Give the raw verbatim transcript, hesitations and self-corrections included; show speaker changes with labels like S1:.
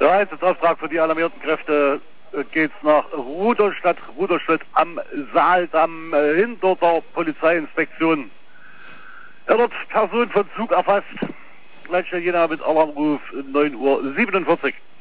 S1: Der Einsatzauftrag für die alarmierten Kräfte äh, geht's nach Rudolstadt, Rudolstadt am Saaldamm äh, hinter der Polizeiinspektion. Er wird Person von Zug erfasst. Gleich Jena mit Alarmruf neun Uhr siebenundvierzig.